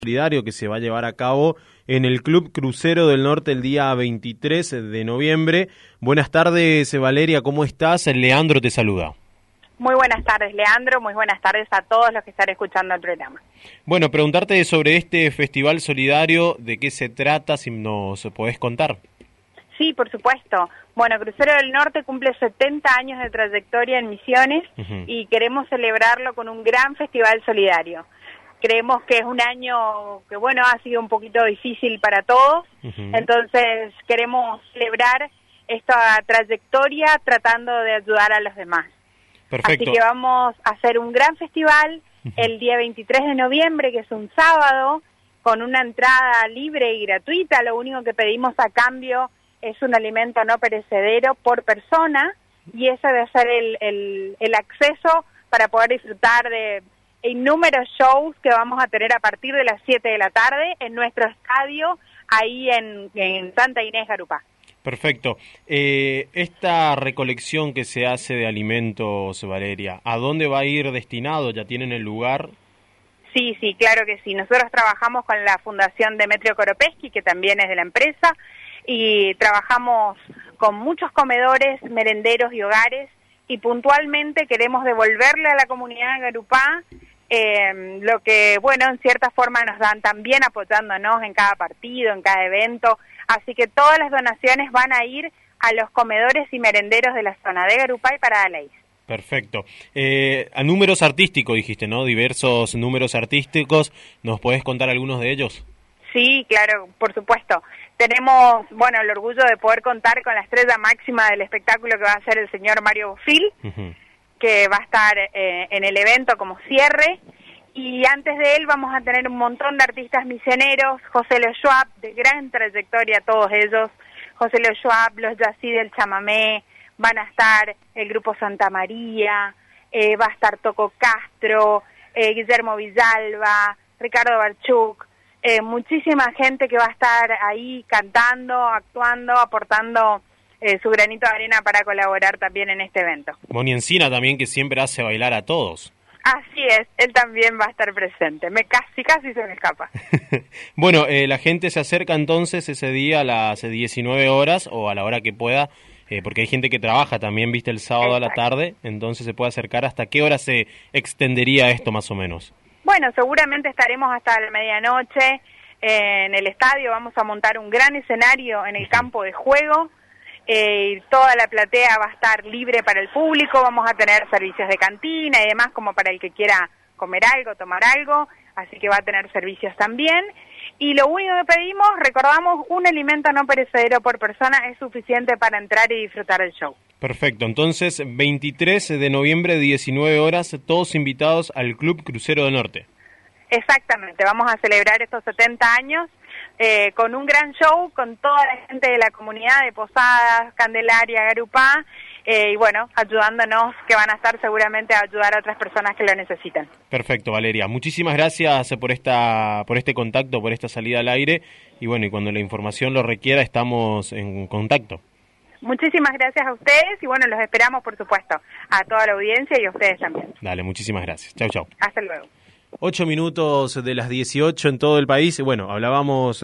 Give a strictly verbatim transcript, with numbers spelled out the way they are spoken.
solidario que se va a llevar a cabo en el Club Crucero del Norte el día veintitrés de noviembre. Buenas tardes, Valeria, ¿cómo estás? Leandro te saluda. Muy buenas tardes, Leandro, muy buenas tardes a todos los que están escuchando el programa. Bueno, preguntarte sobre este festival solidario, ¿de qué se trata? Si nos podés contar. Sí, por supuesto. Bueno, Crucero del Norte cumple setenta años de trayectoria en Misiones uh-huh. y queremos celebrarlo con un gran festival solidario. Creemos que es un año que, bueno, ha sido un poquito difícil para todos, uh-huh. entonces queremos celebrar esta trayectoria tratando de ayudar a los demás. Perfecto. Así que vamos a hacer un gran festival uh-huh. el día veintitrés de noviembre, que es un sábado, con una entrada libre y gratuita. Lo único que pedimos a cambio es un alimento no perecedero por persona, y ese debe ser el, el, el acceso para poder disfrutar de innúmeros shows que vamos a tener a partir de las siete de la tarde en nuestro estadio, ahí en, en Santa Inés, Garupá. Perfecto. Eh, esta recolección que se hace de alimentos, Valeria, ¿a dónde va a ir destinado? ¿Ya tienen el lugar? Sí, sí, claro que sí. Nosotros trabajamos con la Fundación Demetrio Koropesky, que también es de la empresa, y trabajamos con muchos comedores, merenderos y hogares, y puntualmente queremos devolverle a la comunidad de Garupá eh, lo que, bueno, en cierta forma nos dan también apoyándonos en cada partido, en cada evento. Así que todas las donaciones van a ir a los comedores y merenderos de la zona de Garupá y Paradalaís. Perfecto. Eh, a números artísticos dijiste, ¿no? Diversos números artísticos. ¿Nos podés contar algunos de ellos? Sí, claro, por supuesto. Tenemos, bueno, el orgullo de poder contar con la estrella máxima del espectáculo, que va a ser el señor Mario Bofil, uh-huh. que va a estar eh, en el evento como cierre. Y antes de él vamos a tener un montón de artistas misioneros, José Lo Schwab, de gran trayectoria todos ellos, José Lo Schwab, los Yací del Chamamé, van a estar el Grupo Santa María, eh, va a estar Toco Castro, eh, Guillermo Villalba, Ricardo Barchuk, eh, muchísima gente que va a estar ahí cantando, actuando, aportando eh, su granito de arena para colaborar también en este evento. Moni Encina también, que siempre hace bailar a todos. Así es, él también va a estar presente. Me casi, casi se me escapa. Bueno, eh, la gente se acerca entonces ese día a las diecinueve horas o a la hora que pueda, eh, porque hay gente que trabaja también, viste, el sábado Exacto. a la tarde, entonces se puede acercar. ¿Hasta qué hora se extendería esto más o menos? Bueno, seguramente estaremos hasta la medianoche eh, en el estadio. Vamos a montar un gran escenario en el campo de juego. Eh, toda la platea va a estar libre para el público, vamos a tener servicios de cantina y demás como para el que quiera comer algo, tomar algo, así que va a tener servicios también. Y lo único que pedimos, recordamos, un alimento no perecedero por persona es suficiente para entrar y disfrutar del show. Perfecto, entonces veintitrés de noviembre, diecinueve horas, todos invitados al Club Crucero del Norte. Exactamente, vamos a celebrar estos setenta años eh, con un gran show, con toda la gente de la comunidad de Posadas, Candelaria, Garupá, eh, y bueno, ayudándonos, que van a estar seguramente a ayudar a otras personas que lo necesitan. Perfecto, Valeria. Muchísimas gracias por esta, por este contacto, por esta salida al aire, y bueno, y cuando la información lo requiera estamos en contacto. Muchísimas gracias a ustedes, y bueno, los esperamos, por supuesto, a toda la audiencia y a ustedes también. Dale, muchísimas gracias. Chau, chau. Hasta luego. Ocho minutos de las dieciocho en todo el país. Bueno, hablábamos